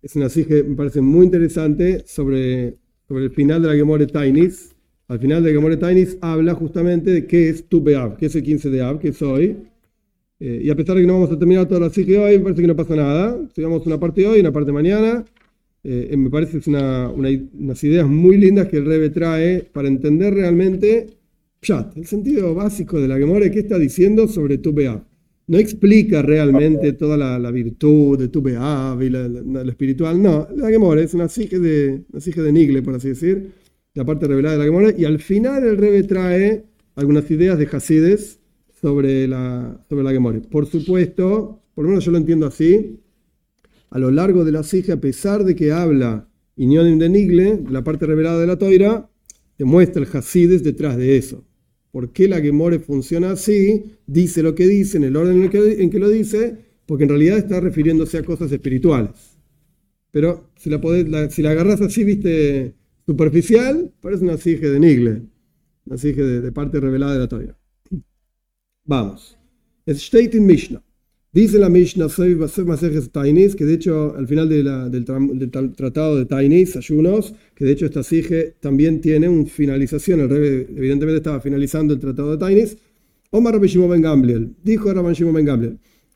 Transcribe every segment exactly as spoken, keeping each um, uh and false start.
es una sige, me parece muy interesante sobre, sobre el final de la Gemore Tainis. Al final de la Gemore Tainis habla justamente de qué es Tu Be'av, qué es el quince de Av, qué es hoy. Eh, y a pesar de que no vamos a terminar toda la sige hoy, me parece que no pasa nada. Sigamos una parte hoy y una parte mañana. Eh, me parece que es una, una, unas ideas muy lindas que el Rebbe trae para entender realmente Pshat, el sentido básico de la Gemore, qué está diciendo sobre Tu Be'av. No explica realmente toda la, la virtud de Tu Be'av y la, la, la espiritual, no. La Gemore es una sige de, una sige de Nigle, por así decir, la parte revelada de la Gemore, y al final el Rebbe trae algunas ideas de Hasides sobre la, sobre la Gemore. Por supuesto, por lo menos yo lo entiendo así, a lo largo de la sige, a pesar de que habla Inyonim de Nigle, la parte revelada de la Toira, te muestra el Hasides detrás de eso. ¿Por qué la Gemore funciona así? Dice lo que dice, en el orden en que, en que lo dice, porque en realidad está refiriéndose a cosas espirituales. Pero si la, podés, la, si la agarras así, viste, superficial, parece una sige de Nigle, una sige de, de parte revelada de la Toira. Vamos. Es steht in Mishnah. Dice la Mishnah, que de hecho al final de la, del, tra, del tratado de Tainis, ayunos, que de hecho esta sige también tiene una finalización, el Rebbe evidentemente estaba finalizando el tratado de Tainis. Omar Rabbi Shimon ben Gamliel, dijo Rabbi Shimon ben Gamliel,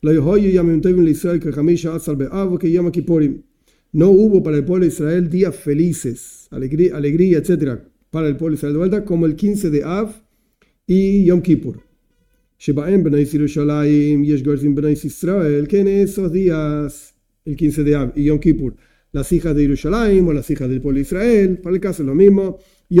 no hubo para el pueblo de Israel días felices, alegría, alegría, etcétera, para el pueblo de Israel de vuelta, como el quince de Av y Yom Kippur. Que en esos días, el quince de Av y Yom Kippur, las hijas de Yerushalayim o las hijas del pueblo de Israel, para el caso es lo mismo. Ahí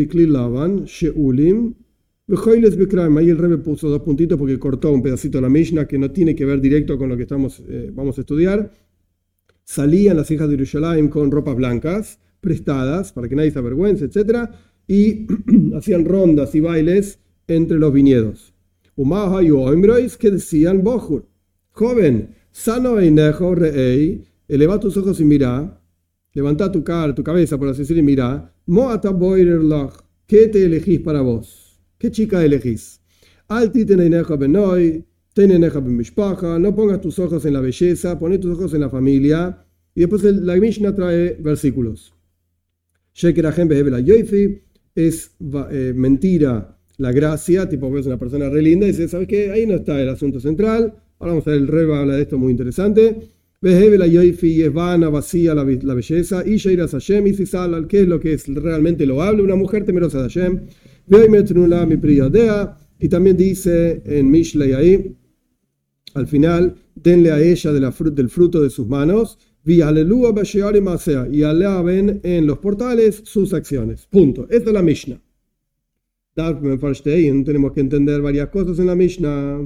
el Rebbe puso dos puntitos porque cortó un pedacito de la Mishnah que no tiene que ver directo con lo que estamos, eh, vamos a estudiar. Salían las hijas de Yerushalayim con ropas blancas, prestadas, para que nadie se avergüence, etcétera, y hacían rondas y bailes entre los viñedos. Que decían, Bohur, joven, sano einejo reei, eleva tus ojos y mira, levanta tu cara, tu cabeza, por así decir, y mira, moata boirerlach, ¿qué te elegís para vos? ¿Qué chica elegís? Alti teneinejo benoy, teneinejo benmishpacha, no pongas tus ojos en la belleza, poné tus ojos en la familia, y después el, la Mishnah trae versículos. Shekerahem behebela yoifi, es eh, mentira la gracia, tipo ves una persona re linda y dice, ¿sabes qué? Ahí no está el asunto central. Ahora vamos a ver, el Rebbe habla de esto muy interesante. Behebe la yoifi, es vana, vacía la, la belleza. Y sheiras Hashem y sisal, ¿qué es lo que es realmente loable? Una mujer temerosa de Hashem. Veoimetruna mi priyadea. Y también dice en Mishlei ahí, al final, denle a ella de la frut, del fruto de sus manos. Vi aleluya basheari masea. Y alaben en los portales sus acciones. Punto. Esta es la Mishnah. Tenemos que entender varias cosas en la Mishnah.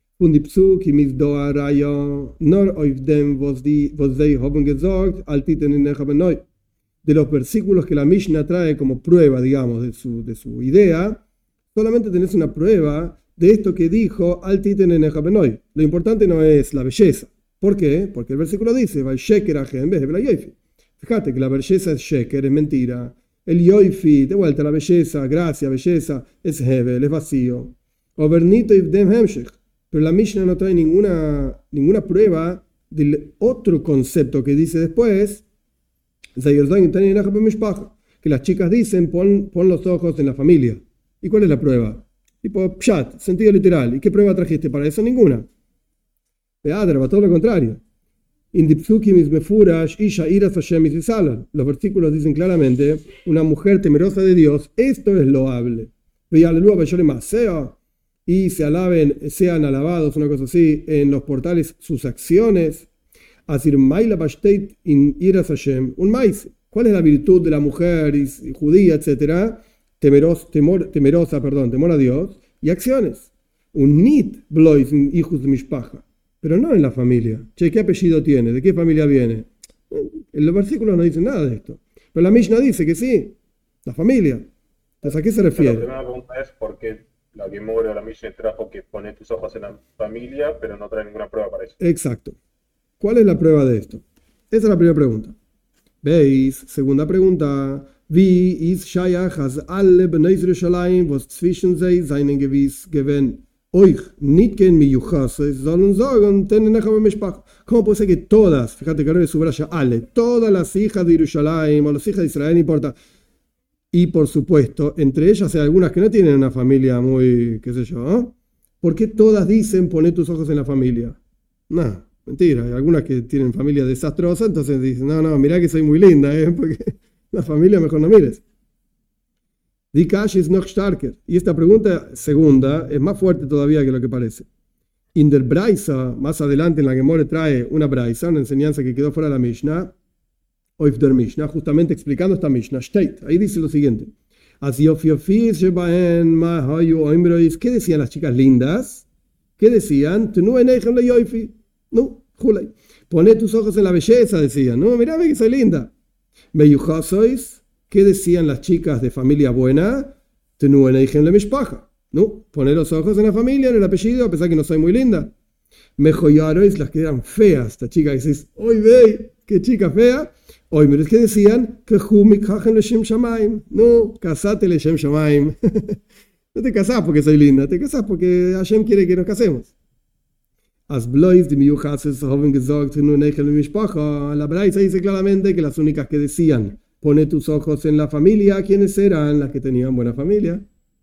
De los versículos que la Mishnah trae como prueba, digamos, de su, de su idea, solamente tenés una prueba de esto que dijo al titen en Ejabenoy. Lo importante no es la belleza. ¿Por qué? Porque el versículo dice, fíjate que la belleza es sheker, es mentira. El yoifi, de vuelta la belleza, gracia, belleza, es hebel, es vacío. O bernito ibdem hemshech. Pero la Mishnah no trae ninguna, ninguna prueba del otro concepto que dice después, que las chicas dicen, pon, pon los ojos en la familia. ¿Y cuál es la prueba? Tipo, pshat, sentido literal. ¿Y qué prueba trajiste para eso? Ninguna. Peadra, todo lo contrario. Los versículos dicen claramente, una mujer temerosa de Dios, esto es loable. Y se alaben, sean alabados, una cosa así, en los portales sus acciones. Un maíz. ¿Cuál es la virtud de la mujer judía, etcétera? Temeros, temor, temerosa, perdón, temor a Dios y acciones. Un nit blois hijos de mishpacha. Pero no en la familia. Che, ¿qué apellido tiene? ¿De qué familia viene? En los versículos no dicen nada de esto. Pero la Mishnah dice que sí, la familia. Entonces, ¿a qué se refiere? La primera pregunta es por qué la Gemore o la Mishnah trajo que pone tus ojos en la familia, pero no trae ninguna prueba para eso. Exacto. ¿Cuál es la prueba de esto? Esa es la primera pregunta. ¿Veis? Segunda pregunta. Wie ist Shayach als alle Bnei Yerushalayim, was zwischen sie seinen gewiss gewen Oich, Nitken miyuchase, sollen sagen, tenen echa b'mishpacha. ¿Cómo puede ser que todas, fíjate que ahora subraya Ale, todas las hijas de Jerusalén o las hijas de Israel, no importa, y por supuesto, entre ellas hay algunas que no tienen una familia muy, qué sé yo, ¿eh? ¿Por qué todas dicen poner tus ojos en la familia? No, mentira, hay algunas que tienen familia desastrosa, entonces dicen, no, no, mirá que soy muy linda, ¿eh? Porque la familia mejor no mires. Die Kash ist noch starker. Y esta pregunta segunda es más fuerte todavía que lo que parece. In der Braisa, más adelante en la Gemore trae una Braisa, una enseñanza que quedó fuera de la Mishnah, Oif der Mishnah, justamente explicando esta Mishnah. Steht, ahí dice lo siguiente. ¿Qué decían las chicas lindas? ¿Qué decían? No, Poné tus ojos en la belleza, decían. No, mirame que soy linda. ¿Qué decían las chicas de familia buena? No, poner los ojos en la familia, en el apellido, a pesar que no soy muy linda. Mejoyarois, las que eran feas, esta chica que dices, hoy ve, qué chica fea. Hoy me que decían que no, casate le Shem Shamaim. No te casás porque soy linda, te casás porque Hashem quiere que nos casemos. As blois de miyuchases haben gesagt, nur nechel mishpacha. La Braisa dice claramente que las únicas que decían pone tus ojos en la familia, ¿quiénes eran? Las que tenían buena familia.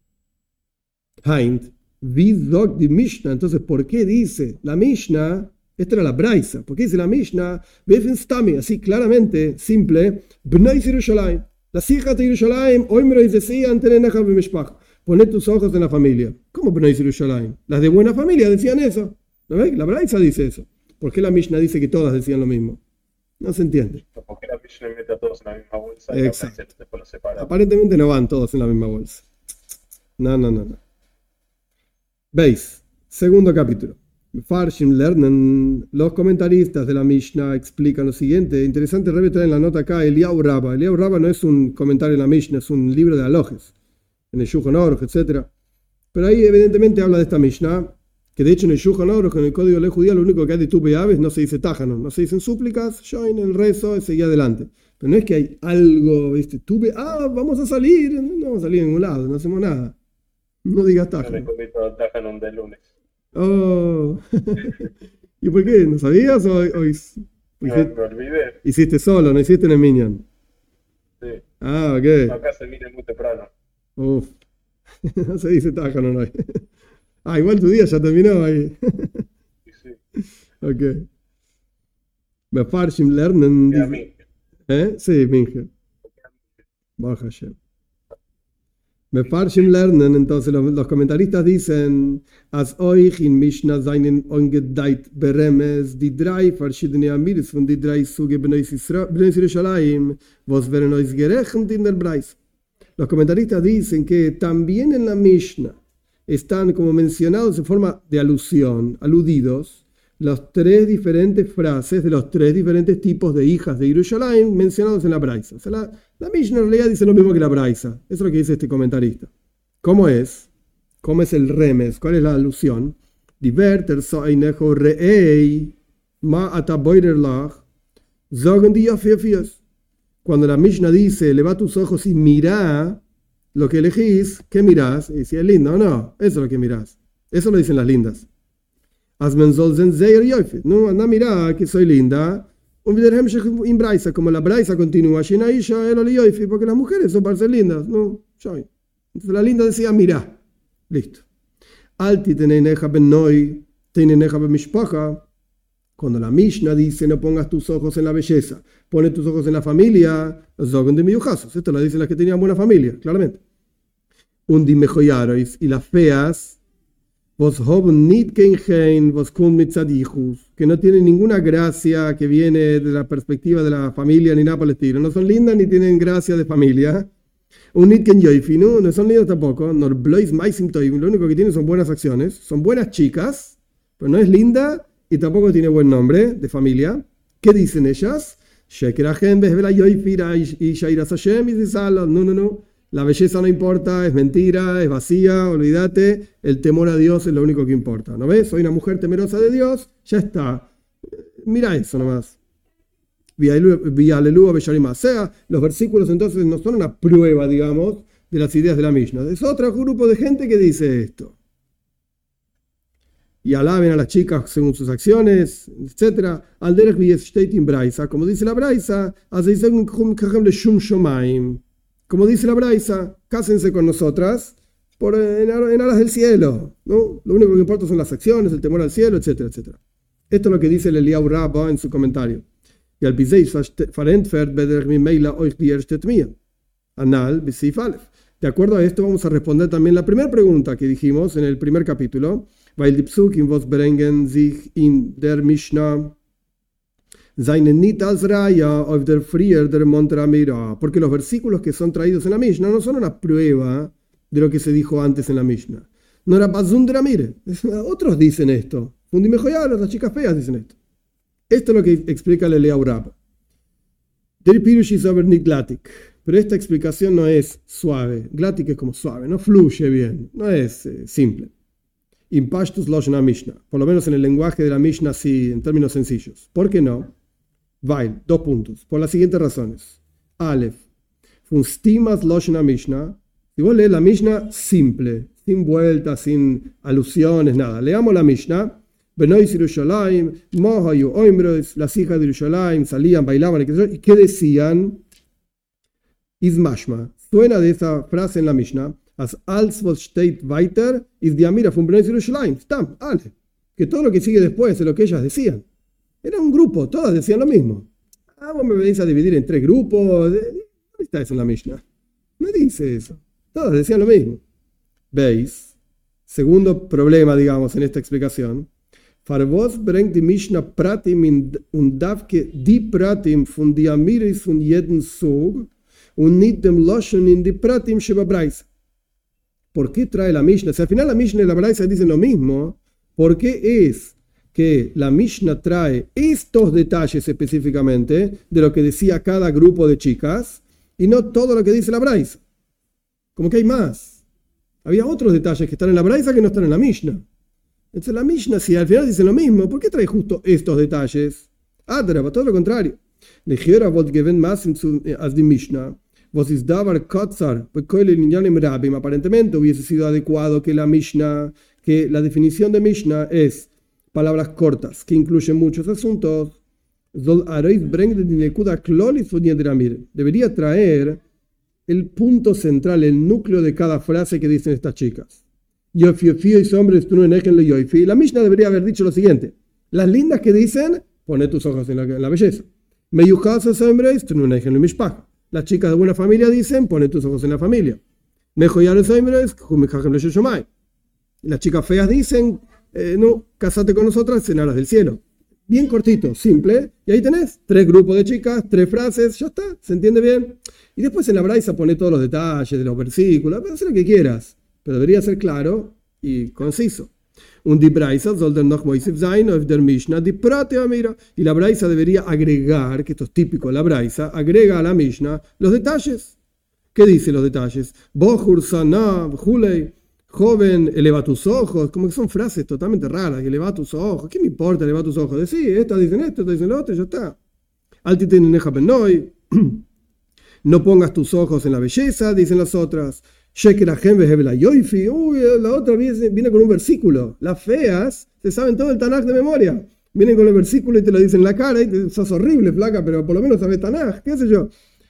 Heint, wie sagt die Mishnah? Entonces, ¿por qué dice la Mishnah? Esta era la Braisa. ¿Por qué dice la Mishnah? Así claramente, simple. Bnei Yerushalayim. Las hijas de Yerushalayim, hoy me decían, poné tus ojos en la familia. ¿Cómo Bnei Yerushalayim? Las de buena familia decían eso. ¿No ves? La Braisa dice eso. ¿Por qué la Mishnah dice que todas decían lo mismo? No se entiende. Porque la Mishnah mete a todos en la misma bolsa y exacto. La después los separa. Aparentemente no van todos en la misma bolsa. No, no, no, no. ¿Veis? Segundo capítulo. Farshim lernen, los comentaristas de la Mishnah explican lo siguiente. Interesante, Rebbe trae en la nota acá Eliyahu Rabba. Eliyahu Rabba no es un comentario en la Mishnah, es un libro de alojes, en el Shulchan Aruch, etcétera. Pero ahí evidentemente habla de esta Mishnah, que de hecho en el Shulchan Aruch, en el código de ley judía, lo único que hay de Tu Be'av no se dice Tajanon, no se dicen súplicas, yo en el rezo y seguí adelante. Pero no es que hay algo, ¿viste? Tu Be'av, vamos a salir, no vamos a salir a ningún lado, no hacemos nada. No digas Tajanon. Yo me comí Tajanon del lunes. Oh. ¿Y por qué? ¿No sabías o, o hice, no, me olvidé. Hiciste solo, no hiciste en el Minyan? Sí. Ah, ok. Acá se mira muy temprano. Uf. No se dice Tajanon hoy. Ah, igual tu día ya terminó ahí. Sí, sí. Ok. Mefarshim lernen. ¿Eh? Sí, Minge. Baja Hashem. Mefarshim lernen, entonces los, los comentaristas dicen, as euch in Mishnah seinen ongedeit beremes die drei verschiedene Amiris von die drei Suge Bnei Yerushalayim, was werden euch gerechnet in der Braisa. Los comentaristas dicen que también en la Mishnah están como mencionados en forma de alusión, aludidos, las tres diferentes frases de los tres diferentes tipos de hijas de Yerushalayim mencionados en la Braisa. O sea, la, la Mishnah en realidad dice lo mismo que la Braisa. Eso es lo que dice este comentarista. ¿Cómo es? ¿Cómo es el remes? ¿Cuál es la alusión? Diverter so einecho reei ma ataboiderlach zogen die afiafias. Cuando la Mishnah dice, eleva tus ojos y mira lo que elegís, ¿qué mirás? Y si es lindo o no, eso es lo que mirás. Eso lo dicen las lindas. No, anda, mira que soy linda. En Braisa, como la Braisa continúa, porque las mujeres son para ser lindas. No, entonces la linda decía, mira, listo. Cuando la Mishnah dice, no pongas tus ojos en la belleza, pone tus ojos en la familia, esto lo dicen las que tenían buena familia, claramente. Y las feas, que no tienen ninguna gracia que viene de la perspectiva de la familia ni nada por el estilo. No son lindas ni tienen gracia de familia. No, no son lindas tampoco. Lo único que tienen son buenas acciones. Son buenas chicas, pero no es linda y tampoco tiene buen nombre de familia. ¿Qué dicen ellas? No, no, no. La belleza no importa, es mentira, es vacía, olvídate, el temor a Dios es lo único que importa. ¿No ves? Soy una mujer temerosa de Dios, ya está. Mira eso nomás. O sea, los versículos entonces no son una prueba, digamos, de las ideas de la Mishnah. Es otro grupo de gente que dice esto. y alaben a las chicas según sus acciones, etcétera. Al derech steht in Braisa, como dice la Braisa, como dice la Braisa, cásense con nosotras por, en, en aras del cielo, ¿no? Lo único que importa son las acciones, el temor al cielo, etcétera, etcétera. Esto es lo que dice el Eliyahu Rabba en su comentario. Y al Piseis verentfert beder mi meila euch die erste tmia. Anal bisif alef. De acuerdo a esto vamos a responder también la primera pregunta que dijimos en el primer capítulo. Weil die Psukim was bringen sich in der Mishnah seinen nicht als Raya auf der Frier der Montramira. Porque los versículos que son traídos en la Mishnah no son una prueba de lo que se dijo antes en la Mishnah. No era Bazundra Mire. Otros dicen esto. Fundime Joyal, las chicas feas dicen esto. Esto es lo que explica el Eliyahu Rabba. Der Pirush is aber nicht glatik. Pero esta explicación no es suave. Glatik es como suave, no fluye bien, no es eh, simple. In Pashtus Loshna Mishnah. Por lo menos en el lenguaje de la Mishnah, sí, en términos sencillos. ¿Por qué no? Weil, dos puntos. Por las siguientes razones. Aleph. Funstimas Loshna Mishnah. Si vos lees la Mishnah simple, sin vueltas, sin alusiones, nada. Leamos la Mishnah. Benois Yerushalayim, Mohayu Oimros, las hijas de Yerushalayim salían, bailaban, ¿y qué decían? Ismashma. Suena de esa frase en la Mishnah. As als was steht weiter, is die Amira von Benois Yerushalayim. Stam, ale. Que todo lo que sigue después es lo que ellas decían. Era un grupo, todas decían lo mismo. Ah, vos me venís a dividir en tres grupos. ¿Dónde está eso en la Mishnah? No dice eso. Todas decían lo mismo. ¿Veis? Segundo problema, digamos, en esta explicación. Farvos bringt die Mishnah Pratim und davke die Pratim von die Amiris von jeden Sog und nicht dem Loschen in die Pratim Sheba Braisa. ¿Por qué trae la Mishnah? Si al final la Mishnah y la Braisa dicen lo mismo, ¿por qué es que la Mishnah trae estos detalles específicamente de lo que decía cada grupo de chicas y no todo lo que dice la Braisa? Como que hay más. Había otros detalles que están en la Braisa que no están en la Mishnah. Entonces la Mishnah, si al final dicen lo mismo, ¿por qué trae justo estos detalles? Adraba, todo lo contrario. Aparentemente hubiese sido adecuado que la Mishnah, que la definición de Mishnah es palabras cortas, que incluyen muchos asuntos. Debería traer el punto central, el núcleo de cada frase que dicen estas chicas. La Mishnah debería haber dicho lo siguiente: las lindas que dicen, pone tus ojos en la, en la belleza. Las chicas de buena familia dicen, pone tus ojos en la familia. Las chicas feas dicen, eh, no, casate con nosotras en aras del cielo. Bien cortito, simple, y ahí tenés tres grupos de chicas, tres frases, ya está, se entiende bien. Y después en la Braisa pone todos los detalles de los versículos, haz lo que quieras, pero debería ser claro y conciso. Un die Braisa sollte noch moisif sein auf der Mishnah die Prate Amira. Y la Braisa debería agregar, que esto es típico de la Braisa, agrega a la Mishnah los detalles. ¿Qué dice los detalles? Bohur sana, Hulei, joven, eleva tus ojos. Como que son frases totalmente raras, eleva tus ojos. ¿Qué me importa eleva tus ojos? Decís, estas dicen esto, estas dicen lo otro, ya está. Altiten neja benoi. No pongas tus ojos en la belleza, dicen las otras. Uy, la otra viene, viene con un versículo. Las feas se saben todo el Tanaj de memoria. Vienen con el versículo y te lo dicen en la cara y te, sos horrible, flaca, pero por lo menos sabes Tanaj, qué sé yo.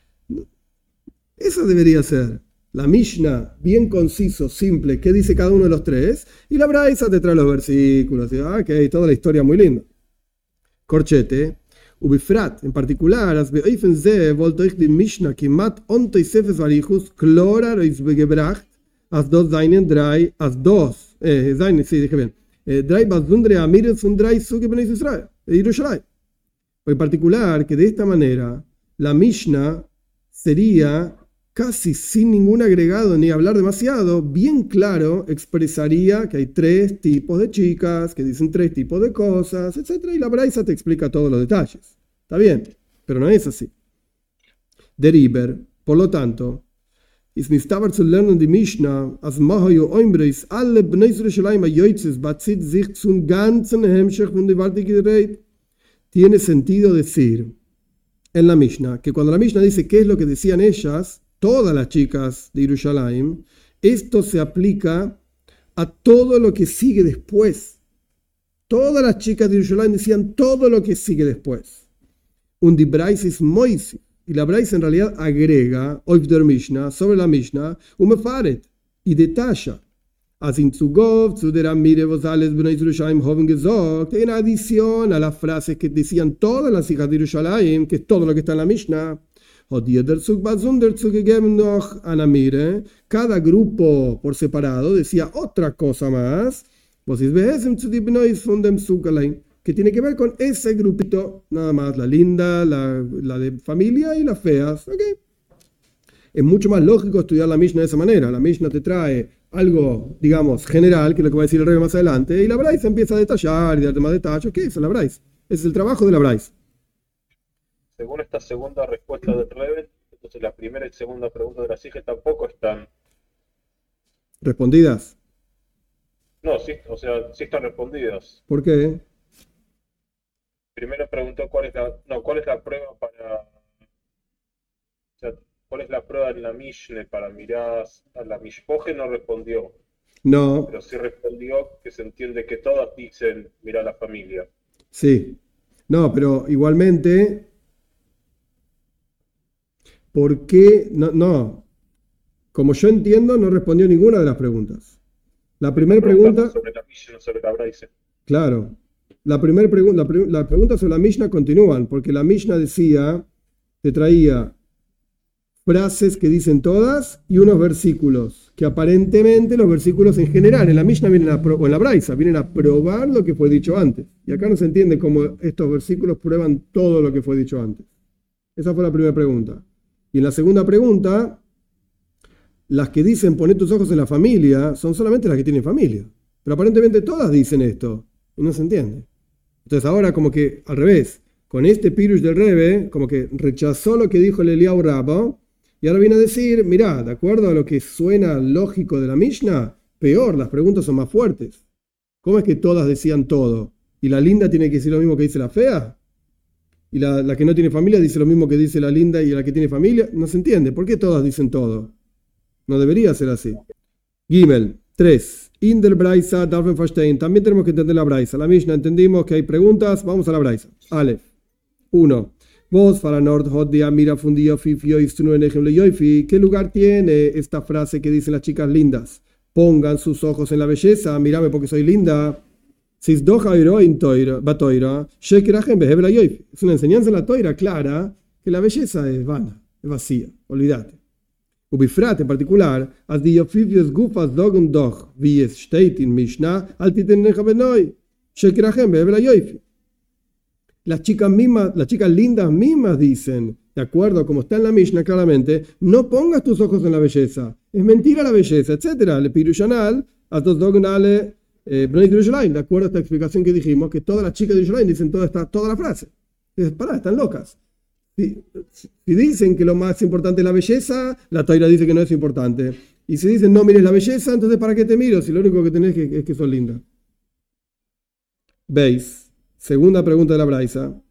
Eso debería ser la Mishnah, bien conciso, simple, qué dice cada uno de los tres, y la Braisa te trae los versículos. Y, ah, ok, toda la historia muy linda. Corchete. Ubifrat, en particular, as beoifen ze wollte ich die Mishnah kimat onto Sefes Varichus klorar is begebracht as dos seinen drei as dos eh seinen sí dije bien eh, drei basundre amires und drei suge ben Israel Yerushalayim. En particular que de esta manera la Mishnah sería casi sin ningún agregado ni hablar demasiado, bien claro, expresaría que hay tres tipos de chicas, que dicen tres tipos de cosas, etcétera. Y la Braisa te explica todos los detalles. Está bien, pero no es así. Deriber, por lo tanto, is nistabar zu lernen die Mishnah, as mahayu oimbreis, alle bnei Yerushalayim ayoitzes, batzit sich zum ganzen Hemshech von die Wartige Reit. Tiene sentido decir en la Mishnah, que cuando la Mishnah dice qué es lo que decían ellas, todas las chicas de Yerushalayim, esto se aplica a todo lo que sigue después. Todas las chicas de Yerushalayim decían todo lo que sigue después. Und die Braisa ist Moisi. Y la Braisa en realidad agrega, auf der Mishnah, sobre la Mishnah, und mefaret, y detalla. Als in Zugov, zu der Amire, was alles Bnei Yerushalayim haben gesagt, en adición a las frases que decían todas las hijas de Yerushalayim, que es todo lo que está en la Mishnah, hat jeder Zug besonder zugegeben noch an Amire, cada grupo por separado decía otra cosa más, was ist beesem zu die Bnei von dem Zug allein, que tiene que ver con ese grupito, nada más, la linda, la, la de familia y las feas, ¿ok? Es mucho más lógico estudiar la Mishnah de esa manera. La Mishnah te trae algo, digamos, general, que es lo que va a decir el Rebbe más adelante, y la Braisa empieza a detallar y darte más detalles. ¿Qué es la Braisa? Ese es el trabajo de la Braisa. Según esta segunda respuesta del Rebbe, entonces la primera y segunda pregunta de la Sige tampoco están respondidas. No, sí, o sea, sí están respondidas. ¿Por qué? Primero preguntó cuál es la, no, cuál es la prueba para, o sea, cuál es la prueba en la Mishnah para mirar a la Mishpoche, no respondió. No. Pero sí respondió que se entiende que todas dicen mirar a la familia. Sí. No, pero igualmente, ¿por qué? No, no. Como yo entiendo, no respondió ninguna de las preguntas. La primera pregunta... Sobre la Mishnah, sobre la Braisa. Claro. La primera pregunta, la, pre la pregunta sobre la Mishnah continúan, porque la Mishnah decía, te traía frases que dicen todas y unos versículos, que aparentemente los versículos en general, en la Mishnah vienen a o en la Braisa, vienen a probar lo que fue dicho antes. Y acá no se entiende cómo estos versículos prueban todo lo que fue dicho antes. Esa fue la primera pregunta. Y en la segunda pregunta, las que dicen poner tus ojos en la familia, son solamente las que tienen familia. Pero aparentemente todas dicen esto, y no se entiende. Entonces ahora como que al revés, con este pirush del Rebbe, como que rechazó lo que dijo el Eliyahu Rabba, y ahora viene a decir, mirá, de acuerdo a lo que suena lógico de la Mishnah, peor, las preguntas son más fuertes. ¿Cómo es que todas decían todo? ¿Y la linda tiene que decir lo mismo que dice la fea? ¿Y la, la que no tiene familia dice lo mismo que dice la linda y la que tiene familia? No se entiende. ¿Por qué todas dicen todo? No debería ser así. Gimel, tres. In der Braisa darf man verstehen. También tenemos que entender la Braisa. La Mishnah entendimos que hay preguntas. Vamos a la Braisa. Aleph. uno. Vos, para Nord, Hodia, mira, fundió, fifio, istunu, en ejemplo, yoifi. ¿Qué lugar tiene esta frase que dicen las chicas lindas? Pongan sus ojos en la belleza. Mírame porque soy linda. Es una enseñanza en la toira clara que la belleza es vana, es vacía. Olvídate. Ubifrat en particular, as die Yofivius Gufas Dogen doch, wie es steht in Mishnah, altiten nechabenoi, shekrachem behevel yoifi. Las chicas mismas, las chicas lindas mismas dicen, de acuerdo como está en la Mishnah claramente, no pongas tus ojos en la belleza, es mentira la belleza, etcétera. Le pirushanal, as dos Dogen ale, Bnei Yerushalayim, de acuerdo a esta explicación que dijimos, que todas las chicas de Yerushalayim dicen toda, esta, toda la frase. Dices, pará, están locas. Si, si dicen que lo más importante es la belleza, la Toira dice que no es importante. Y si dicen no mires la belleza, entonces ¿para qué te miro? Si lo único que tenés es que, es que sos linda. Veis, segunda pregunta de la Braisa.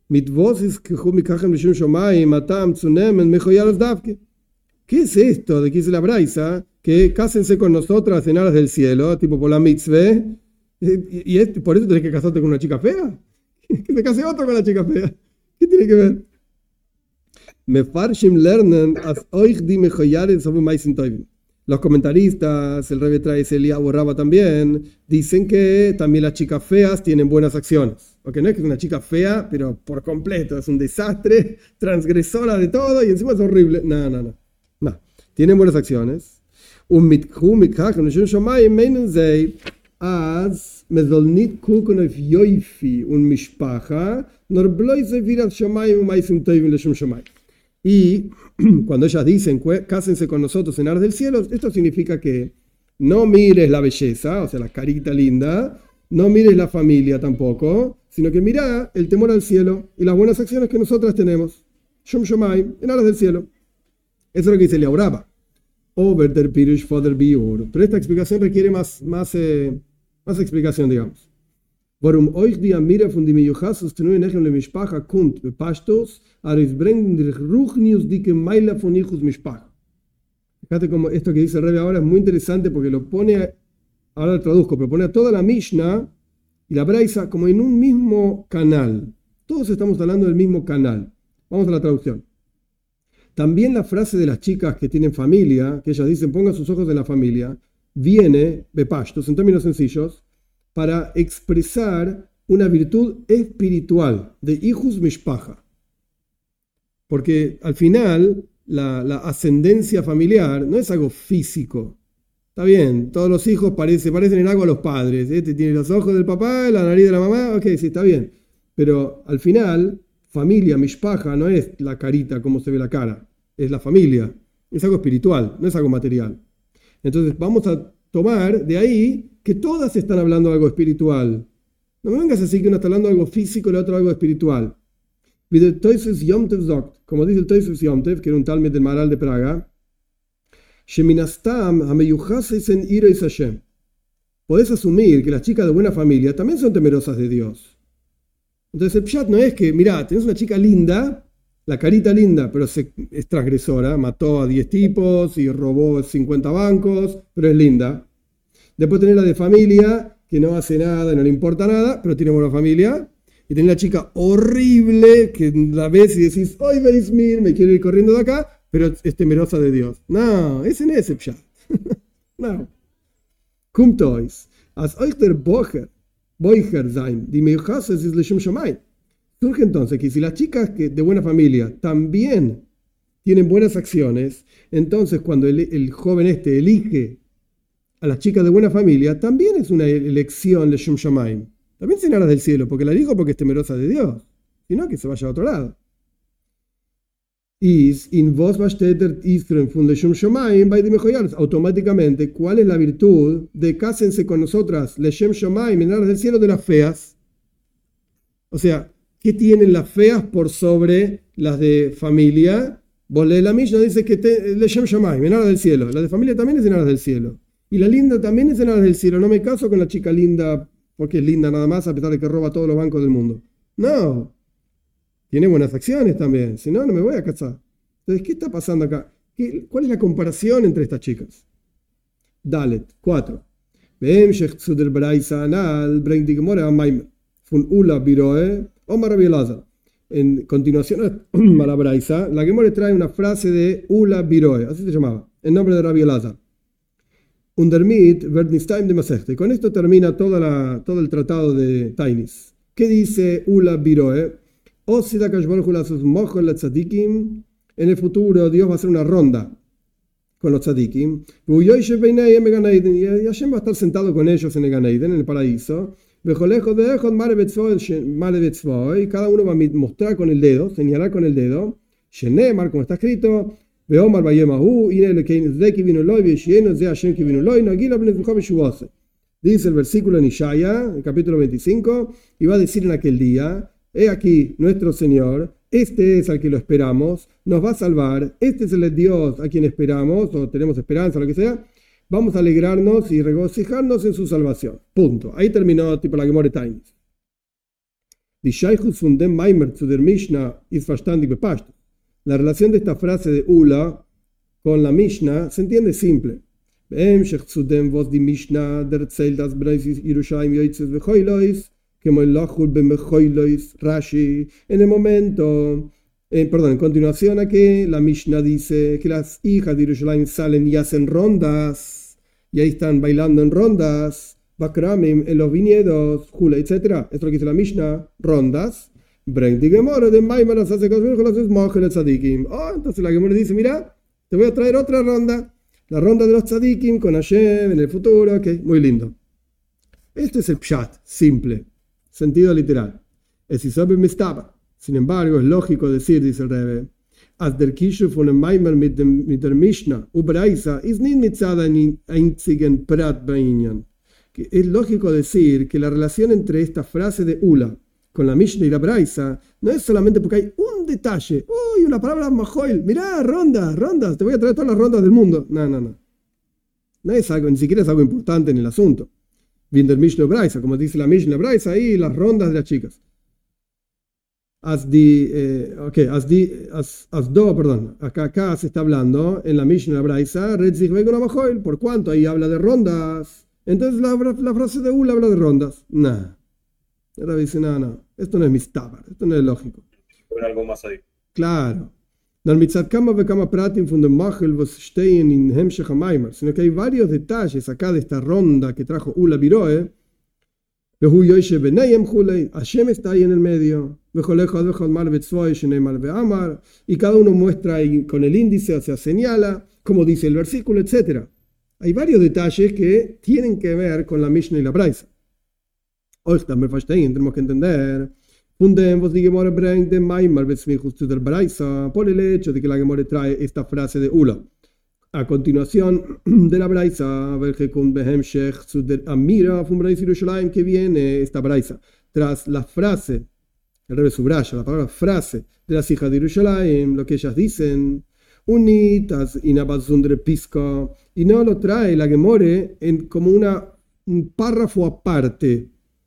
¿Qué es esto de que dice la Braisa? Que cásense con nosotras en aras del cielo, tipo por la mitzvah. ¿Y, y es, por eso tenés que casarte con una chica fea? Que te case otro con la chica fea. ¿Qué tiene que ver? Mefarshim lernen as euch die mechoyaret sobre maisen toivim. Los comentaristas, el Rebbe trae ese Eliyahu Rabba también, dicen que también las chicas feas tienen buenas acciones. Porque no es que es una chica fea, pero por completo, es un desastre, transgresora de todo y encima es horrible. No, no, no. No. Tienen buenas acciones. Un mitchu mitkach und shon shomayim meinen sei as me soll nit gucken auf yoifi und mishpacha nor bloise vir shomayim und maisen toivim le shon shomayim. Y cuando ellas dicen, cásense con nosotros en aras del cielo, esto significa que no mires la belleza, o sea, la carita linda, no mires la familia tampoco, sino que mira el temor al cielo y las buenas acciones que nosotras tenemos. Shom Shomayim, en aras del cielo. Eso es lo que dice Eliyahu Rabba. Over der Pirush Foder Biur. Pero esta explicación requiere más, más, eh, más explicación, digamos. Warum euch die Amira von die Miyuchasus tenue nechem le Mishpacha kunt bepashtos, aris brengen die Ruchnius dike Meila von Ichus Mishpacha. Fíjate como esto que dice el Rebbe ahora es muy interesante porque lo pone, ahora lo traduzco, pero pone a toda la Mishnah y la Braisa como en un mismo canal. Todos estamos hablando del mismo canal. Vamos a la traducción. También la frase de las chicas que tienen familia, que ellas dicen pongan sus ojos en la familia, viene, bepashtos, en términos sencillos, para expresar una virtud espiritual de hijus mishpacha. Porque al final la, la ascendencia familiar no es algo físico. Está bien, todos los hijos parece, parecen en algo a los padres. Este tiene los ojos del papá, la nariz de la mamá, ok, sí, está bien. Pero al final, familia, mishpacha, no es la carita como se ve la cara, es la familia. Es algo espiritual, no es algo material. Entonces vamos a tomar de ahí que todas están hablando de algo espiritual. No me vengas a decir que uno está hablando de algo físico y el otro algo espiritual. Como dice el Toisus Yomtev, que era un Talmud del Maharal de Praga, podés asumir que las chicas de buena familia también son temerosas de Dios. Entonces el pshat no es que, mirá, tenés una chica linda, la carita linda, pero se, es transgresora, mató a diez tipos y robó cincuenta bancos, pero es linda. Después tenés la de familia, que no hace nada, no le importa nada, pero tiene buena familia. Y tenés la chica horrible, que la ves y decís, ¡ay, Berismir, me quiero ir corriendo de acá! Pero es temerosa de Dios. No, ese no es el pshat. No. Kommt euch, als euch der Bocher, Boicher sein, die Meuchases ist Leshum Shamayim. Surge entonces que si las chicas que de buena familia también tienen buenas acciones, entonces cuando el, el joven este elige a las chicas de buena familia, también es una elección Leshum Shamayim. También se aras del cielo, porque la elijo porque es temerosa de Dios. Si no, que se vaya a otro lado. Automáticamente, ¿cuál es la virtud de cásense con nosotras, Leshem Shomayim, en aras del cielo de las feas? O sea, ¿qué tienen las feas por sobre las de familia? Vos lees la Mishnah, dice que te, Leshem Shomayim, en aras del cielo. La de familia también es en aras del cielo. Y la linda también es en aras del cielo. No me caso con la chica linda porque es linda nada más, a pesar de que roba todos los bancos del mundo. No. Tiene buenas acciones también, si no, no me voy a casar. Entonces, ¿qué está pasando acá? ¿Qué, ¿Cuál es la comparación entre estas chicas? Dalet, cuatro. En continuación a la Braisa, la Gemara trae una frase de Ula Biroe, así se llamaba, en nombre de Rabbi Elazar. Undermit Verdnistein de Masechta. Y con esto termina toda la, todo el tratado de Tainis. ¿Qué dice Ula Biroe? En el futuro Dios va a hacer una ronda con los tzadikim y Hashem va a estar sentado con ellos en el Gan Eden, en el paraíso, y cada uno va a mostrar con el dedo, señalar con el dedo, como está escrito, dice el versículo en Ishaya, el capítulo veinticinco, y va a decir en aquel día, he aquí nuestro Señor, este es al que lo esperamos, nos va a salvar, este es el Dios a quien esperamos, o tenemos esperanza, lo que sea, vamos a alegrarnos y regocijarnos en su salvación. Punto. Ahí terminó tipo la Gemara Tainis. La relación de esta frase de Ula con la Mishnah se entiende simple. En el momento, eh, perdón, en continuación a que la Mishnah dice que las hijas de Yerushalayim salen y hacen rondas, y ahí están bailando en rondas, bakramim, en los viñedos, jula, etcétera. Esto es lo que dice la Mishnah, rondas. Oh, entonces la Gemara dice, mira, te voy a traer otra ronda, la ronda de los tzadikim con Hashem en el futuro, ok, muy lindo. Este es el pshat, simple. Sentido literal. Sin embargo, es lógico decir, dice el Rebbe, as der Kishu von dem Maimer mit dem mit der Mishnah Ubraisa ist nicht mit einem einzigen Prat Bainyan. Es lógico decir que la relación entre esta frase de Ula con la Mishnah y la Braisa no es solamente porque hay un detalle. Uy, una palabra majoil. Mirá, rondas, rondas. Te voy a traer todas las rondas del mundo. No, no, no. No es algo, ni siquiera es algo importante en el asunto. Bien del Mishnah Braisa, como dice la Mishnah Braisa, ahí las rondas de las chicas. As di, eh, ok, as di, as, as do, perdón, acá, acá se está hablando en la Mishnah Braisa, por cuanto ahí habla de rondas. Entonces la, la frase de Ula habla de rondas. Nah, El Rabbi dice, no, no, esto no es mistabar, esto no es lógico. Poner algo más ahí. Claro. Sino que hay varios detalles acá de esta ronda que trajo Ula Biroe. Hashem está ahí en el medio. Y cada uno muestra ahí con el índice, o sea, señala, como dice el versículo, etcétera. Hay varios detalles que tienen que ver con la Mishnah y la Braisa. Hoy tenemos que entender por el hecho de que la Gemara trae esta frase de Ula. A continuación de la Braisa, que viene esta Braisa, tras la frase, el revés subraya, la palabra frase de las hijas de Yerushalayim, lo que ellas dicen, unitas inabazundre pisca, y no lo trae la Gemara en como una, un párrafo aparte.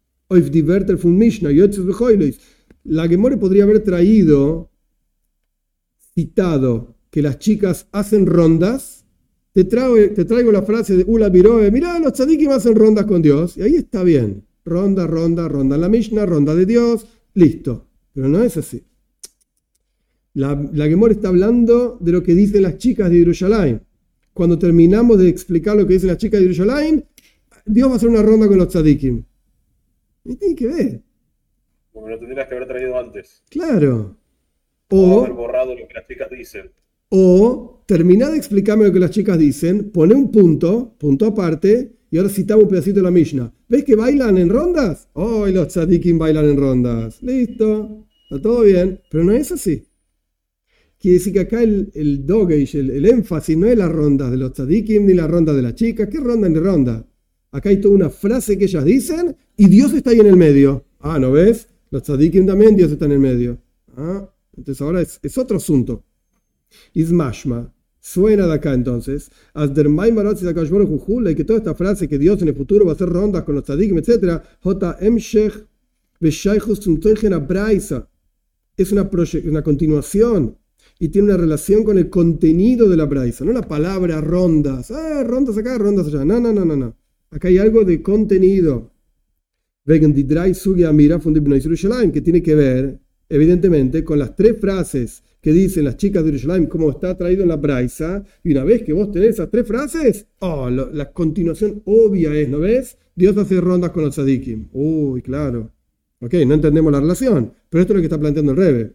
La Gemara podría haber traído, citado, que las chicas hacen rondas. Te traigo, te traigo la frase de Ula Biroe, mirá, los tzadikim hacen rondas con Dios, y ahí está bien. Ronda, ronda, ronda en la Mishnah, ronda de Dios, listo. Pero no es así. La, la Gemara está hablando de lo que dicen las chicas de Yerushalayim. Cuando terminamos de explicar lo que dicen las chicas de Yerushalayim, Dios va a hacer una ronda con los tzadikim. ¿Qué tiene que ver? Porque lo tendrías que haber traído antes. Claro. O haber borrado lo que las chicas dicen. O terminá de explicarme lo que las chicas dicen, pone un punto, punto aparte, y ahora citamos un pedacito de la Mishnah. ¿Ves que bailan en rondas? Oh, los tzadikim bailan en rondas. Listo, está todo bien, pero no es así. Quiere decir que acá el, el dogesh, el, el énfasis no es las rondas de los tzadikim ni las rondas de las chicas. ¿Qué ronda ni ronda? Acá hay toda una frase que ellas dicen y Dios está ahí en el medio. Ah, ¿no ves? Los tzadikim también, Dios está en el medio. Ah, entonces ahora es, es otro asunto. Ismashma, suena de acá entonces, as der Maimarot y que toda esta frase que Dios en el futuro va a hacer rondas con los tzadikim, etcétera, J. Emshech Beshaychus zum Teuchen Abraisa, es una, una continuación y tiene una relación con el contenido de la Braisa, no la palabra rondas, ah, rondas acá, rondas allá, no, no, no, no, no. Acá hay algo de contenido. Wegen die drei Suge Amira von Ibn Yerushalayim, que tiene que ver, evidentemente, con las tres frases que dicen las chicas de Yerushalayim, como está traído en la Braisa, y una vez que vos tenés esas tres frases, oh, lo, la continuación obvia es, ¿no ves? Dios hace rondas con los tzadikim. Uy, claro. Ok, no entendemos la relación, pero esto es lo que está planteando el Rebbe.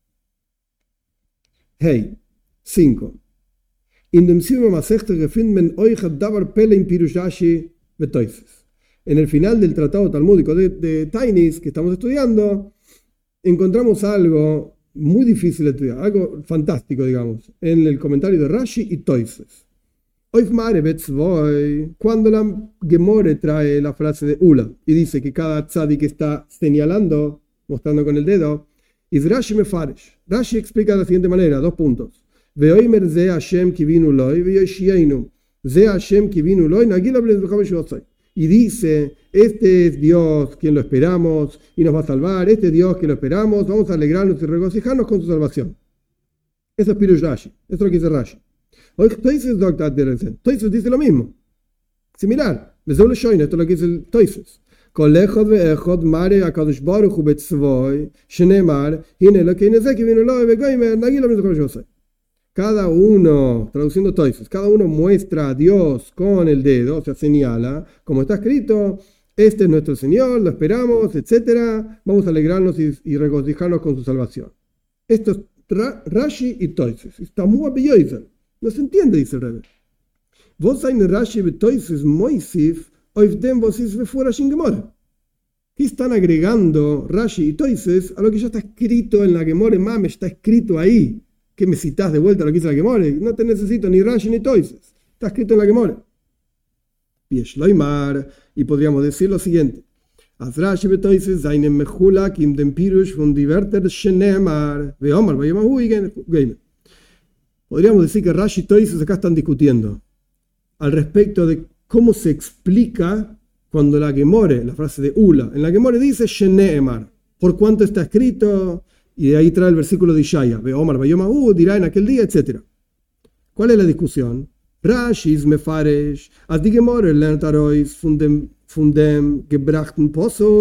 Hey, cinco. In dem Sivma Masechta gefunden euch davar pele in Pirush Rashi betoises. En el final del tratado talmúdico de, de Tainis que estamos estudiando, encontramos algo muy difícil de estudiar, algo fantástico, digamos, en el comentario de Rashi y Toises. Cuando la Gemore trae la frase de Ula y dice que cada tzadik está señalando, mostrando con el dedo, is Rashi mefaresh. Rashi explica de la siguiente manera, dos puntos. Veoimer ze Hashem kivinu loy, veoishienu. Ze Hashem kivinu loy, nagila blezbechav. Y dice, este es Dios quien lo esperamos y nos va a salvar, este es Dios quien lo esperamos, vamos a alegrarnos y regocijarnos con su salvación. Eso es Pirush Rashi, eso es lo que dice Rashi. Hoy Toises dice lo mismo, similar, esto es lo que dice el Toises. Cada uno, traduciendo Toises, cada uno muestra a Dios con el dedo, o sea, señala, como está escrito, este es nuestro Señor, lo esperamos, etcétera, vamos a alegrarnos y, y regocijarnos con su salvación. Esto es Ra, Rashi y Toises. Está muy bello, no se entiende, dice el Rebbe. Vos hay en Rashi y Toises moisif, oif dem vos is befuera Gemara. Aquí están agregando Rashi y Toises a lo que ya está escrito en la Gemara Mame, está escrito ahí. ¿Qué me citas de vuelta a lo que dice la Gemara? No te necesito ni Rashi ni Toises. Está escrito en la Gemara. Y podríamos decir lo siguiente. Podríamos decir que Rashi y Toises acá están discutiendo al respecto de cómo se explica cuando la Gemara, la frase de Ula, en la Gemara dice Sheneemar, por cuánto está escrito. Y de ahí trae el versículo de Ishaya. Ve Omar Bayomahu dirá en aquel día, etcétera. ¿Cuál es la discusión? Rashi is mefaresh. As die Gemara lernt arois von dem, von dem gebrachten Posuk.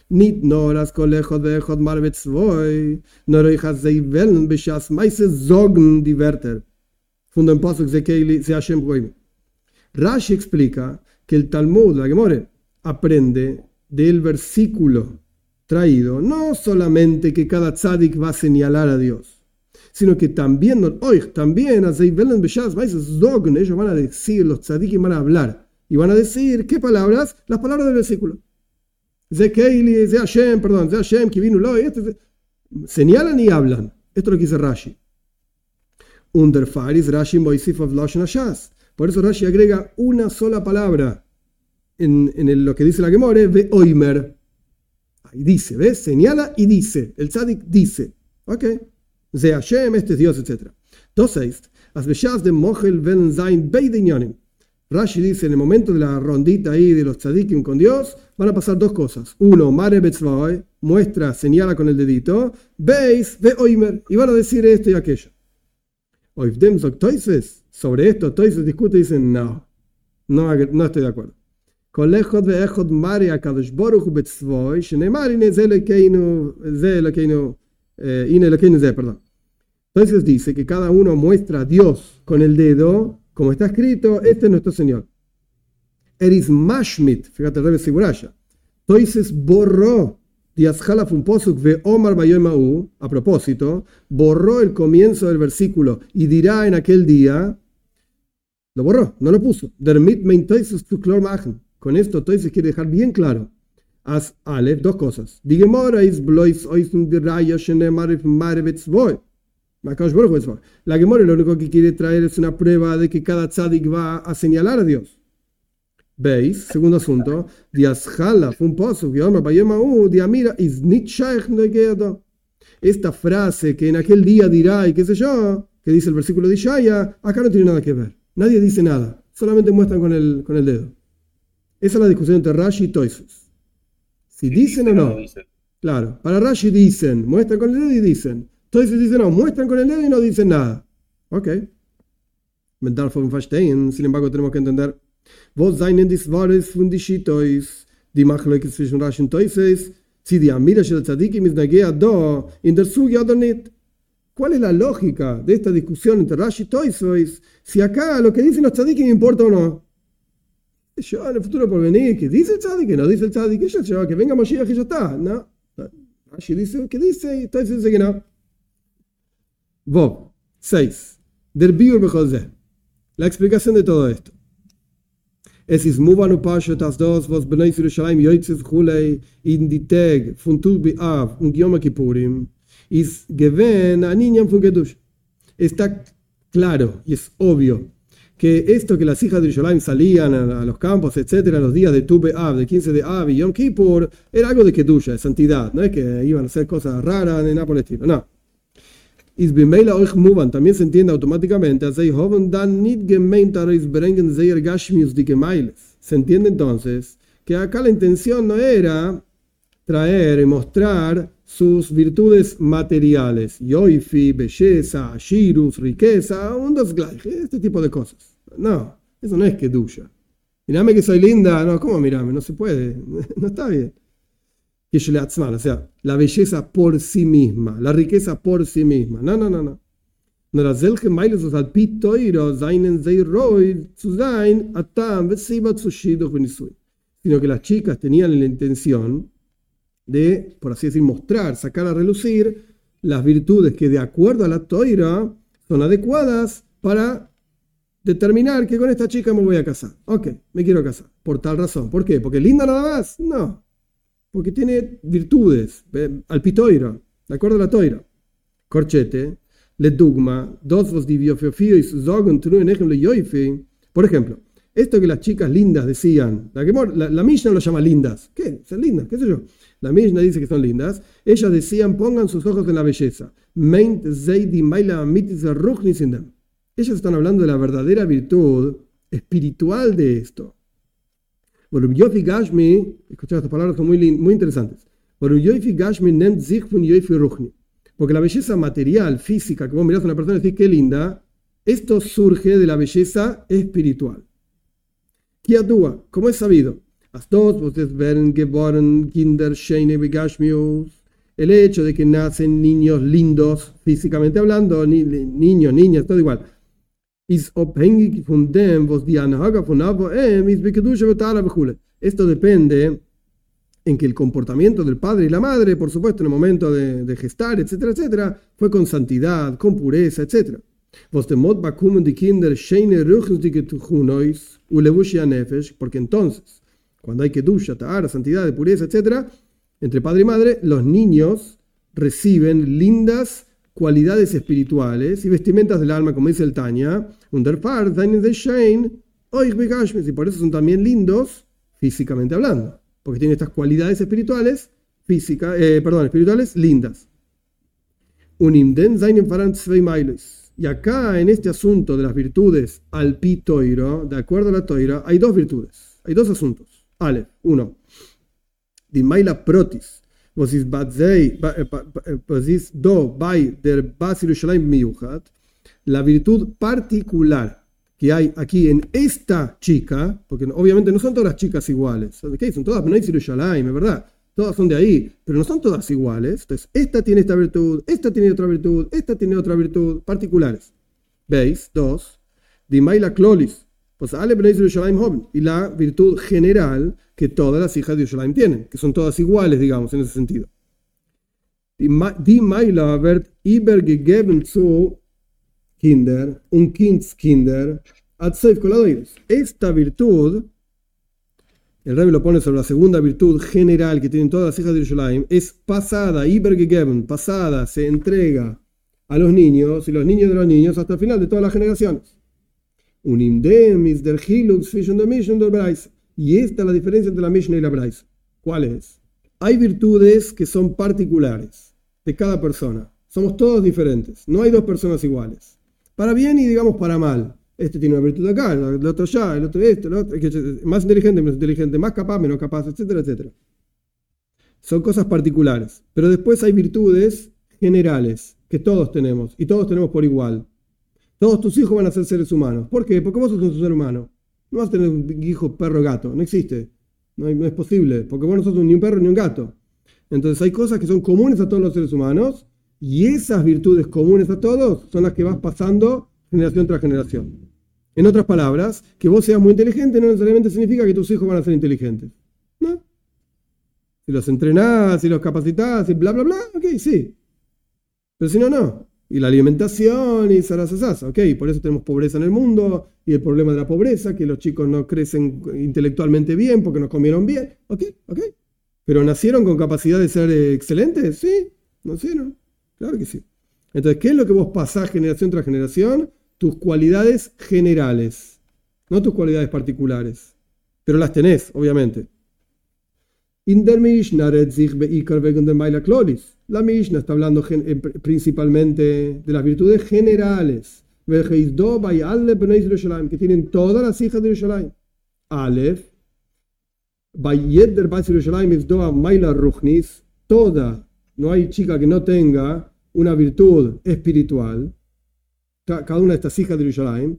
Nit noras kolechot veechot marvetzvoi, noroichas zei wellen beschas meise zogen die Wörter. Von dem Pasuk Zekeili se Hashem goim. Rashi explica que el Talmud, la Gemore, aprende del versículo traído, no solamente que cada tzadik va a señalar a Dios, sino que también, hoy también, ellos van a decir, los tzadikim van a hablar, y van a decir, ¿qué palabras? Las palabras del versículo. Zekeili, Ze Hashem, perdón, Ze Hashem, Kivinu Loi, este, señalan y hablan. Esto es lo que dice Rashi. Under Faris, Rashi Moisif of Lashon Hashas. Por eso Rashi agrega una sola palabra en, en el, lo que dice la Gemore, ve oimer. Ahí dice, ¿ves? Señala y dice. El tzadik dice. Ok. Ze Hashem, este es Dios, etcétera. Entonces, as beshas de mochel ven zain beide inyanim. Rashi dice, en el momento de la rondita ahí de los tzadikim con Dios, van a pasar dos cosas. Uno, mare betzvoi, muestra, señala con el dedito. Beis, ve oimer. Y van a decir esto y aquello. Oifdem zok toises. Sobre esto, toises discute y dicen, no, no, no estoy de acuerdo. Kolechot veechot mare akadosh baruch hu betzvoi, shenemar ine ze lekeinu, ze lekeinu, ine lekeinu ze, perdón. Entonces dice que cada uno muestra a Dios con el dedo, como está escrito, este es nuestro Señor. Eris mashmit, fíjate, Rebbe Siguraya. Entonces borró, Diasjalaf un posuk ve Omar Bayoemau, a propósito, borró el comienzo del versículo y dirá en aquel día, lo borró, no lo puso. Dermit mein Toises tu klor machen. Con esto Toises quiere dejar bien claro. As Aleph, dos cosas. Digemora is blois oisum diraya shenemar marevetzvoi. La Gemora lo único que quiere traer es una prueba de que cada tzadik va a señalar a Dios. ¿Veis? Segundo asunto. Un pozo esta frase que en aquel día dirá y qué sé yo, que dice el versículo de Ishaya, acá no tiene nada que ver. Nadie dice nada. Solamente muestran con el, con el dedo. Esa es la discusión entre Rashi y Toisus. Si dicen o no. Claro. Para Rashi dicen, muestran con el dedo y dicen. Toisus dicen no, muestran con el dedo y no dicen nada. Ok. Sin embargo, tenemos que entender. Vos seien die Svares von die Shitois, die Machlokes zwischen Rashi und Toises, si die Amira shel Tzadikim is nagea do, in der Sugi oder nicht. ¿Cuál es la lógica de esta discusión entre Rashi y Toises? Si acá lo que dicen los Tzadikim importa o no. Yo en el futuro por venir, que dice el Tzadik, que no dice el Tzadik, que ya, que venga Moshiach y ya está. No. Rashi dice que dice y Toises dice que no. Vov, seis. Der Biur bechol. La explicación de todo esto. Es ist muvanu pashat as das, was Bnei Yerushalayim yoitzes chulei in die Tag von Tu B'Av und Yom Kippurim ist gewen an Inyan von Kedush. Está claro y es obvio que esto que las hijas de Yerushalayim salían a, a los campos, etcétera, los días de Tu B'Av, de quince de Av y Yom Kippur, era algo de Kedusha, de santidad, no es que iban a hacer cosas raras en Nápoles, no. Is bimela euch muvan, también se entiende automáticamente, se entiende entonces que acá la intención no era traer y mostrar sus virtudes materiales, yoifi, belleza, shirus, riqueza, un desglaje, este tipo de cosas. No, eso no es kedusha. Mirame que soy linda, no, ¿cómo mirame? No se puede, no está bien. O sea, la belleza por sí misma, la riqueza por sí misma. No, no, no, no. Sino que las chicas tenían la intención de, por así decir, mostrar, sacar a relucir las virtudes que de acuerdo a la Toira son adecuadas para determinar que con esta chica me voy a casar. Ok, me quiero casar. Por tal razón. ¿Por qué? ¿Porque linda nada más? No. Porque tiene virtudes, al pitoiro, de acuerdo a la toira. Corchete, le dogma, dos vos diviofio y zogon truen ejemplo yoifi. Por ejemplo, esto que las chicas lindas decían, la, la, la Mishnah lo llama lindas. ¿Qué? Son lindas, qué sé yo. La Mishnah dice que son lindas. Ellas decían, pongan sus ojos en la belleza. Meint zeidi maila mitis ruchnisindem. Ellas están hablando de la verdadera virtud espiritual de esto. Yofi Gashmi, escuchad, estas palabras son muy, muy interesantes. Yofi Gashmi nennt sich von Yofi Ruchni. Porque la belleza material, física, que vos mirás a una persona y decís qué linda, esto surge de la belleza espiritual. Kiadua, como es sabido, Las dos, ustedes ven geboren Kinder Sheine Begashmius, el hecho de que nacen niños lindos, físicamente hablando, ni, niños, niñas, todo igual. Is abhängig von dem, was die Anhaga von Abraham ist bekedusha betala bechule. Esto depende en que el comportamiento del padre y la madre, por supuesto, en el momento de, de gestar, etcétera, etcétera, fue con santidad, con pureza, etcétera. Was dem Mod bakumen die Kinder Sheine ruchsdike tuchunois ulevushia nefesh, porque entonces, cuando hay que dusha, ta'ara, santidad, pureza, etcétera, entre padre y madre, los niños reciben lindas cualidades espirituales y vestimentas del alma, como dice el Tanya, y por eso son también lindos físicamente hablando, porque tienen estas cualidades espirituales, física, eh, perdón, espirituales lindas. Y acá, en este asunto de las virtudes al pi toiro, de acuerdo a la toira, hay dos virtudes, hay dos asuntos. Ale, uno. Die Maila Protis, was ist do bei der Bas Yerushalayim Miyuchat, la virtud particular que hay aquí en esta chica, porque obviamente no son todas las chicas iguales, ¿okay? Son todas Bnei Yerushalayim, es verdad, todas son de ahí, pero no son todas iguales. Entonces, esta tiene esta virtud, esta tiene otra virtud, esta tiene otra virtud, particulares. ¿Veis? Dos. Die Maila Klolis. Pues Ale Bnei Yerushalayim Hoben, y la virtud general que todas las hijas de Yerushalayim tienen, que son todas iguales, digamos, en ese sentido. Die Maila wird übergegeben zu Kinder, un Kindskinder, Atseif Koladoides. Esta virtud, el Rebbe lo pone sobre la segunda virtud general que tienen todas las hijas de Yerushalayim, es pasada, übergegeben, pasada, se entrega a los niños y los niños de los niños hasta el final de todas las generaciones. Un indem is der Hilux zwischen der Mishnah und der Braisa. Y esta es la diferencia entre la Mishnah y la Braisa. ¿Cuál es? Hay virtudes que son particulares de cada persona. Somos todos diferentes. No hay dos personas iguales. Para bien y, digamos, para mal. Este tiene una virtud acá, el otro allá, el otro esto, el otro, más inteligente, menos inteligente, más capaz, menos capaz, etcétera, etcétera. Son cosas particulares. Pero después hay virtudes generales que todos tenemos y todos tenemos por igual. Todos tus hijos van a ser seres humanos. ¿Por qué? Porque vos sos un ser humano. No vas a tener un hijo, perro, gato. No existe. No, hay, no es posible. Porque vos no sos ni un perro ni un gato. Entonces hay cosas que son comunes a todos los seres humanos. Y esas virtudes comunes a todos son las que vas pasando generación tras generación. En otras palabras, que vos seas muy inteligente no necesariamente significa que tus hijos van a ser inteligentes. ¿No? Si los entrenás, si los capacitás, y bla, bla, bla, ok, sí. Pero si no, no. Y la alimentación y zarasasas, ok, por eso tenemos pobreza en el mundo y el problema de la pobreza, que los chicos no crecen intelectualmente bien porque no comieron bien, ok, ok. Pero nacieron con capacidad de ser excelentes, sí, nacieron, claro que sí. Entonces, ¿qué es lo que vos pasás generación tras generación? Tus cualidades generales, no tus cualidades particulares, pero las tenés, obviamente. In der Mishnah redet sich beikar wegen der Maila Klolis. La Mishnah está hablando gen- principalmente de las virtudes generales, que tienen todas las hijas de Yerushalayim. Aleph, toda, no hay chica que no tenga una virtud espiritual, cada una de estas hijas de Yerushalayim,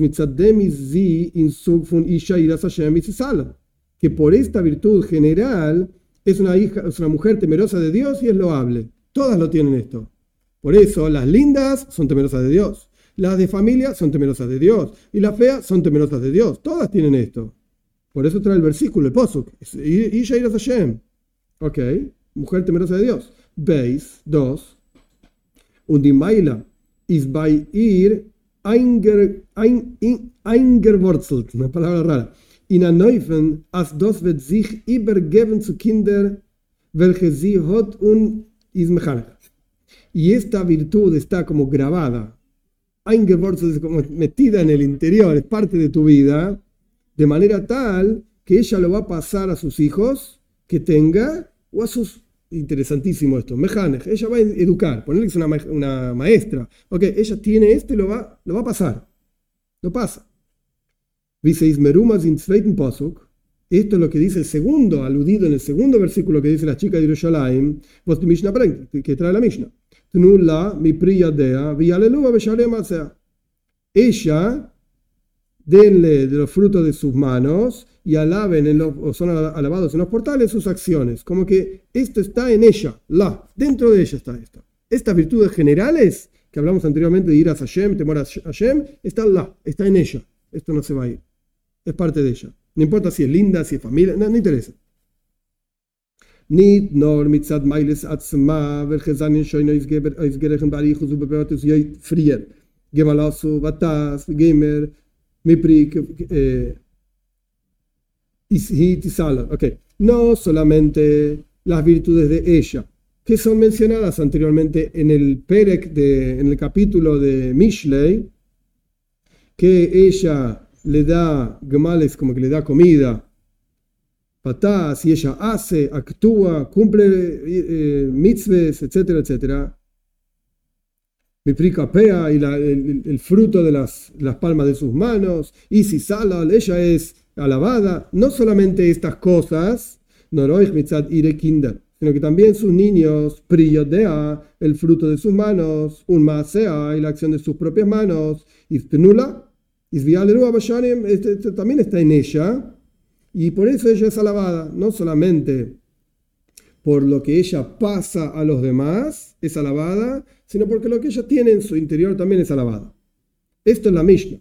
que por esta virtud general es una hija, es una mujer temerosa de Dios y es loable. Todas lo tienen esto. Por eso las lindas son temerosas de Dios, las de familia son temerosas de Dios y las feas son temerosas de Dios. Todas tienen esto. Por eso trae el versículo, el posuk. Isha iras Hashem. Ok, mujer temerosa de Dios. Beis, dos. Und die Maila ist bei ihr einger, ein, ein, eingerwurzelt. Una palabra rara. In a Neufen, als das wird sich übergeben zu Kindern, welche sie hat und ist mechanech. Y esta virtud está como grabada, eingeworfen, como metida en el interior, es parte de tu vida, de manera tal que ella lo va a pasar a sus hijos que tenga, o a sus, interesantísimo esto, mechanech, ella va a educar, ponerle que es una, una maestra, ok, ella tiene esto y lo va, lo va a pasar, lo pasa. Dice Ismerumas in zweiten Pasuk, esto es lo que dice el segundo, aludido en el segundo versículo que dice la chica de Yerushalayim, vos tu Mishnah que, que trae la Mishnah. Tnula mi priyadea vialelua besharem asea. Ella denle de los frutos de sus manos y alaben en los, o son alabados en los portales sus acciones. Como que esto está en ella, la, dentro de ella está esto. Estas virtudes generales que hablamos anteriormente de ir a Hashem, temor a Hashem, está la, está en ella. Esto no se va a ir. Es parte de ella. No importa si es linda, si es familia, no, no interesa. Nit nor mitzad mailes atzma vergezanin shoyno isgerechen barichus ubebeotus yoy frier gemalasu batas gamer miprik ishitisala. Okay. No solamente las virtudes de ella, que son mencionadas anteriormente en el Perek, de, en el capítulo de Mishlei, que ella le da gemales, como que le da comida, patás, y ella hace, actúa, cumple eh, mitzvahs, etcétera, etcétera. Mi pricapea y la, el, el fruto de las, las palmas de sus manos, y si salal, ella es alabada. No solamente estas cosas, noroich mitzad ire kinder, sino que también sus niños, priyodea, el fruto de sus manos, un maasea, y la acción de sus propias manos, ispenula, isvialeru abashanim, este, este también está en ella. Y por eso ella es alabada, no solamente por lo que ella pasa a los demás, es alabada, sino porque lo que ella tiene en su interior también es alabada. Esto es la Mishnah.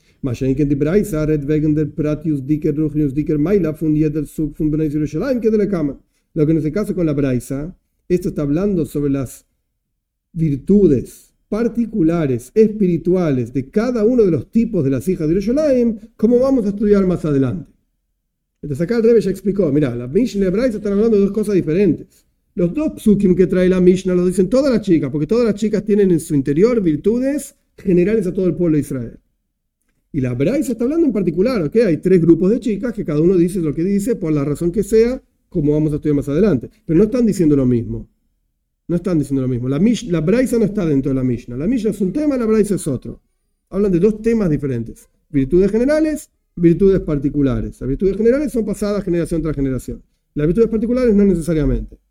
Lo que en este caso con la Braisa, esto está hablando sobre las virtudes particulares, espirituales de cada uno de los tipos de las hijas de Yerushalayim, como vamos a estudiar más adelante. Entonces acá el Rebbe ya explicó, mira, la Mishnah y la Braisa están hablando de dos cosas diferentes. Los dos psukim que trae la Mishnah los dicen todas las chicas, porque todas las chicas tienen en su interior virtudes generales a todo el pueblo de Israel. Y la Braisa está hablando en particular, ¿ok? Hay tres grupos de chicas que cada uno dice lo que dice por la razón que sea, como vamos a estudiar más adelante. Pero no están diciendo lo mismo. No están diciendo lo mismo. La, Mish, la Braisa no está dentro de la Mishnah. La Mishnah es un tema, la Braisa es otro. Hablan de dos temas diferentes. Virtudes generales, virtudes particulares. Las virtudes generales son pasadas generación tras generación. Las virtudes particulares no necesariamente.